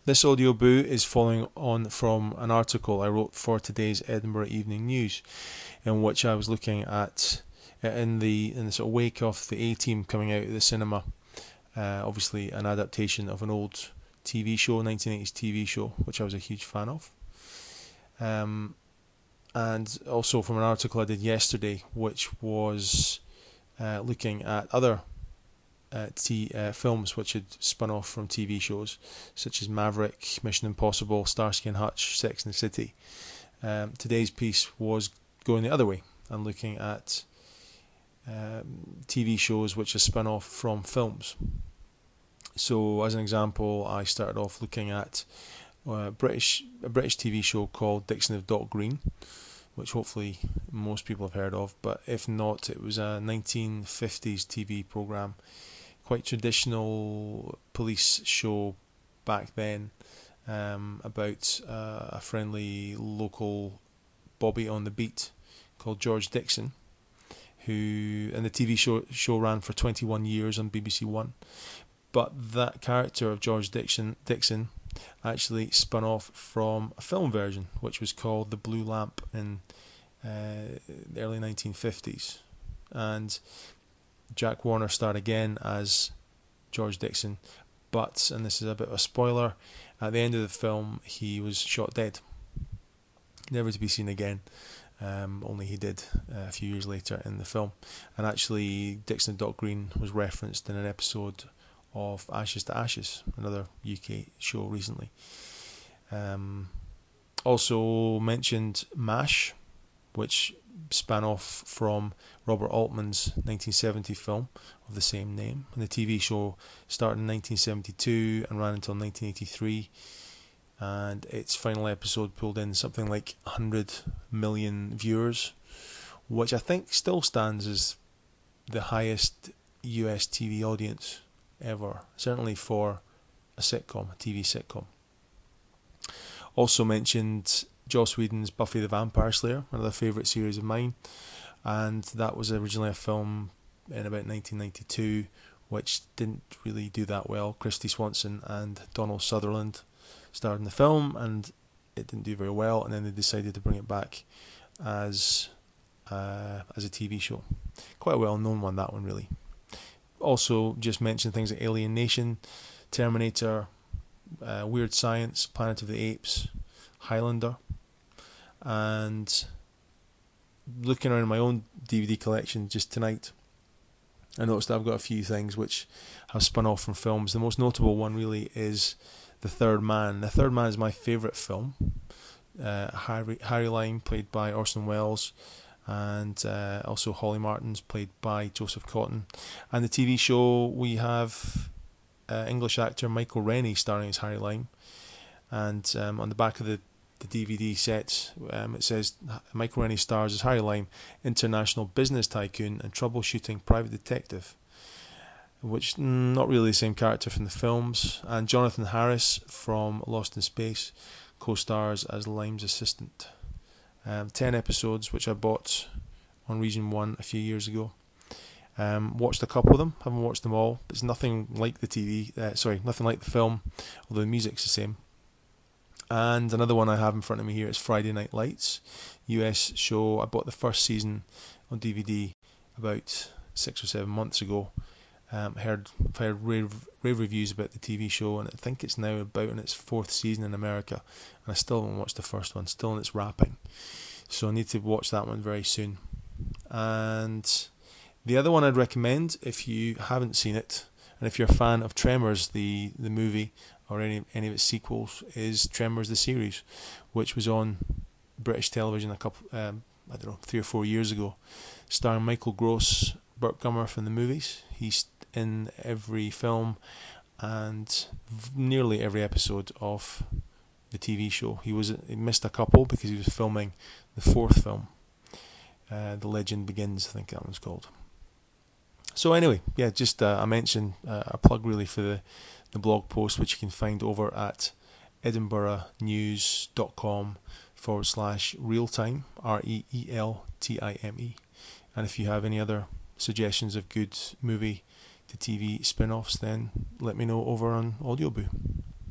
This audioboo is following on from an article I wrote for today's Edinburgh Evening News, in which I was looking at in the sort of wake of the A-Team coming out of the cinema. Obviously, an adaptation of an old TV show, 1980s TV show, which I was a huge fan of. And also from an article I did yesterday, which was looking at other films which had spun off from TV shows, such as Maverick, Mission Impossible, Starsky and Hutch, Sex and the City. Today's piece was going the other way and looking at TV shows which are spun off from films. So, as an example, I started off looking at a British TV show called Dixon of Dock Green, which hopefully most people have heard of, but if not, it was a 1950s TV programme, quite traditional police show back then, about a friendly local Bobby on the beat called George Dixon, and the TV show ran for 21 years on BBC One. But that character of George Dixon actually spun off from a film version, which was called The Blue Lamp in the early 1950s. And Jack Warner starred again as George Dixon, but, and this is a bit of a spoiler, at the end of the film he was shot dead, never to be seen again. Only he did a few years later in the film. And actually Dixon of Dock Green was referenced in an episode of Ashes to Ashes, another UK show recently. Also mentioned MASH, which span off from Robert Altman's 1970 film of the same name. And the TV show started in 1972 and ran until 1983. And its final episode pulled in something like 100 million viewers, which I think still stands as the highest US TV audience ever, certainly for a sitcom, a TV sitcom. Also mentioned Joss Whedon's Buffy the Vampire Slayer, another favourite series of mine, and that was originally a film in about 1992, which didn't really do that well. Kristy Swanson and Donald Sutherland starred in the film, and it didn't do very well, and then they decided to bring it back as a TV show. Quite a well-known one, that one, really. Also, just mention things like Alien Nation, Terminator, Weird Science, Planet of the Apes, Highlander, and looking around my own DVD collection just tonight, I noticed that I've got a few things which have spun off from films. The most notable one really is The Third Man. The Third Man is my favourite film. Harry Lime, played by Orson Welles, and also Holly Martins, played by Joseph Cotton. And the TV show, we have English actor Michael Rennie starring as Harry Lime, and on the back of the DVD set it says Michael Rennie stars as Harry Lime, international business tycoon and troubleshooting private detective, which not really the same character from the films. And Jonathan Harris from Lost in Space co-stars as Lime's assistant. 10 episodes which I bought on Region 1 a few years ago. Watched a couple of them, haven't watched them all. It's nothing like nothing like the film, although the music's the same. And another one I have in front of me here is Friday Night Lights, US show. I bought the first season on DVD about 6 or 7 months ago. I've heard rave reviews about the TV show, and I think it's now about in its 4th season in America, and I still haven't watched the first one, still in its wrapping, so I need to watch that one very soon. And the other one I'd recommend, if you haven't seen it, and if you're a fan of Tremors, the movie, or any of its sequels, is Tremors the series, which was on British television a couple, 3 or 4 years ago, starring Michael Gross, Burt Gummer from the movies. He's in every film and nearly every episode of the TV show. He missed a couple because he was filming the 4th film, The Legend Begins, I think that one's called. So anyway, yeah, just a mention, a plug really for the blog post, which you can find over at edinburghnews.com/realtime, REELTIME. And if you have any other suggestions of good movie to TV spin-offs, then let me know over on Audioboo.